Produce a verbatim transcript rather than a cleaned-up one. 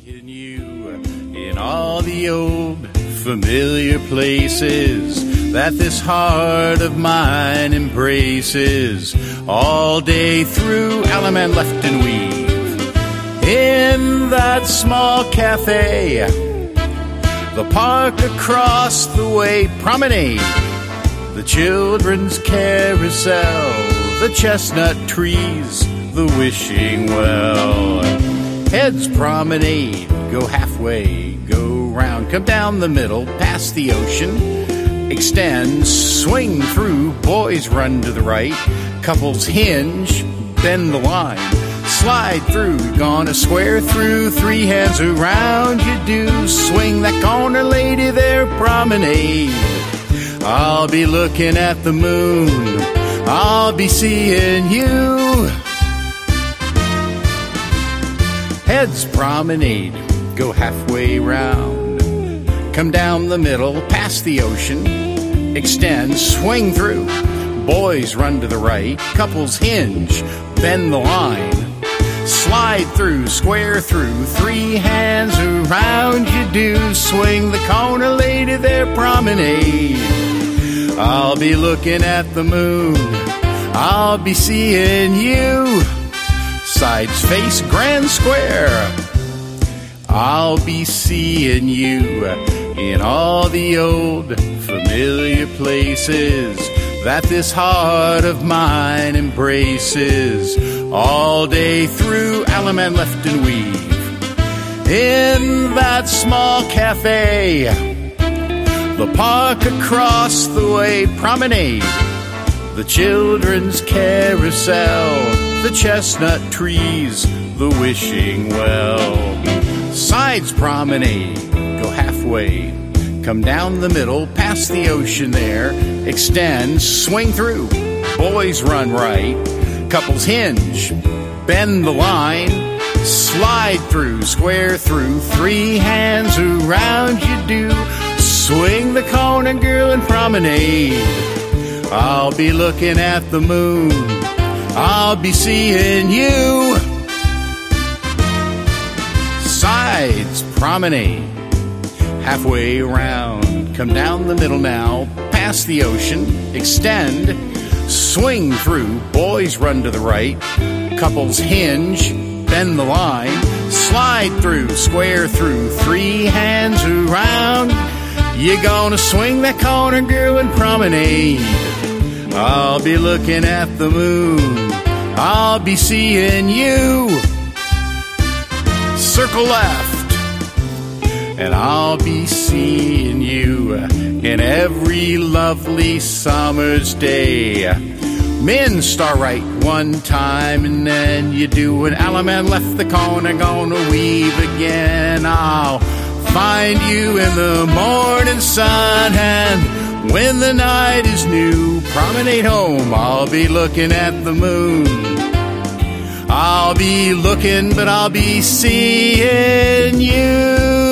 seeing you in all the old familiar places that this heart of mine embraces. All day through, Alaman left and weave. In that small cafe, the park across the way, promenade, the children's carousel, the chestnut trees, the wishing well. Heads promenade, go halfway, go round, come down the middle, past the ocean, extend, swing through, boys run to the right, couples hinge, bend the line, slide through, gonna square through, three hands around you do, swing that corner, lady, there promenade. I'll be looking at the moon, I'll be seeing you. Heads promenade, go halfway round, come down the middle, past the ocean, extend, swing through, boys run to the right, couples hinge, bend the line, slide through, square through, three hands around you do, swing the corner, lady, there promenade. I'll be looking at the moon, I'll be seeing you. Sides face grand square, I'll be seeing you in all the old familiar places that this heart of mine embraces. All day through, Alaman left and weave. In that small cafe, the park across the way, promenade, the children's carousel, the chestnut trees, the wishing well. Sides promenade, go halfway, come down the middle, past the ocean there, extend, swing through, boys run right, couples hinge, bend the line, slide through, square through, three hands around you do, swing the corner, girl, and promenade. I'll be looking at the moon, I'll be seeing you. Sides promenade, halfway around, come down the middle now, past the ocean, extend, swing through, boys run to the right, couples hinge, bend the line, slide through, square through, three hands around, you're gonna swing that corner, girl, and promenade. I'll be looking at the moon, I'll be seeing you. Circle left, and I'll be seeing you in every lovely summer's day. Men star right one time, and then you do an Alaman left the corner, gonna weave again. I'll find you in the morning sun, and when the night is new, promenade home, I'll be looking at the moon. I'll be looking, but I'll be seeing you.